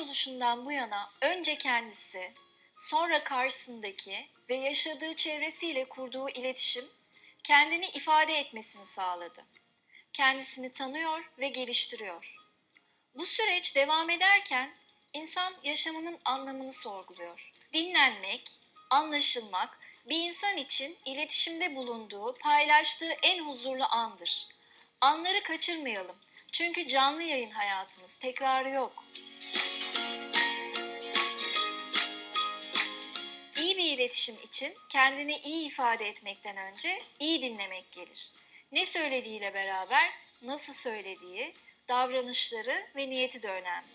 Varoluşundan bu yana önce kendisi, sonra karşısındaki ve yaşadığı çevresiyle kurduğu iletişim kendini ifade etmesini sağladı. Kendisini tanıyor ve geliştiriyor. Bu süreç devam ederken insan yaşamının anlamını sorguluyor. Dinlenmek, anlaşılmak bir insan için iletişimde bulunduğu, paylaştığı en huzurlu andır. Anları kaçırmayalım. Çünkü canlı yayın hayatımız, tekrarı yok. İyi bir iletişim için kendini iyi ifade etmekten önce iyi dinlemek gelir. Ne söylediğiyle beraber nasıl söylediği, davranışları ve niyeti de önemli.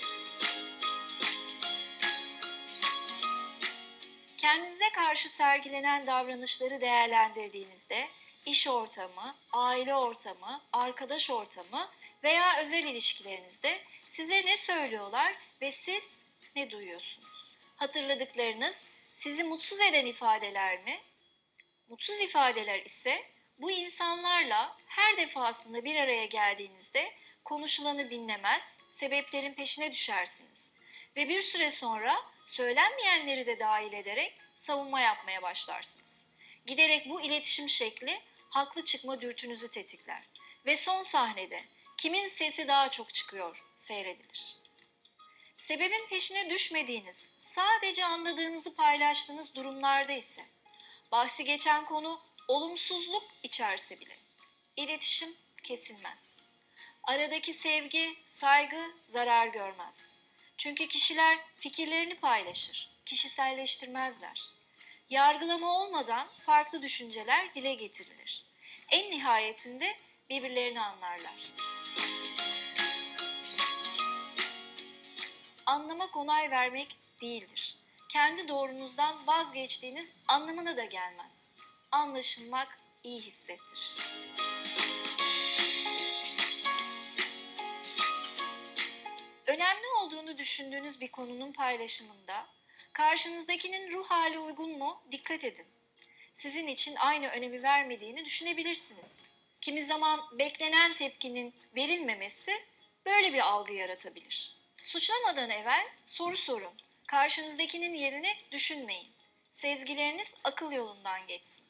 Kendinize karşı sergilenen davranışları değerlendirdiğinizde iş ortamı, aile ortamı, arkadaş ortamı veya özel ilişkilerinizde size ne söylüyorlar ve siz ne duyuyorsunuz? Hatırladıklarınız sizi mutsuz eden ifadeler mi? Mutsuz ifadeler ise bu insanlarla her defasında bir araya geldiğinizde konuşulanı dinlemez, sebeplerin peşine düşersiniz. Ve bir süre sonra söylenmeyenleri de dahil ederek savunma yapmaya başlarsınız. Giderek bu iletişim şekli haklı çıkma dürtünüzü tetikler. Ve son sahnede kimin sesi daha çok çıkıyor seyredilir. Sebebin peşine düşmediğiniz, sadece anladığınızı paylaştığınız durumlarda ise, bahsi geçen konu olumsuzluk içerse bile iletişim kesilmez. Aradaki sevgi, saygı zarar görmez. Çünkü kişiler fikirlerini paylaşır, kişiselleştirmezler. Yargılama olmadan farklı düşünceler dile getirilir. En nihayetinde birbirlerini anlarlar. Anlamak onay vermek değildir. Kendi doğrunuzdan vazgeçtiğiniz anlamına da gelmez. Anlaşılmak iyi hissettirir. Önemli olduğunu düşündüğünüz bir konunun paylaşımında karşınızdakinin ruh hali uygun mu dikkat edin. Sizin için aynı önemi vermediğini düşünebilirsiniz. Kimi zaman beklenen tepkinin verilmemesi böyle bir algı yaratabilir. Suçlamadan evvel soru sorun. Karşınızdakinin yerini düşünmeyin. Sezgileriniz akıl yolundan geçsin.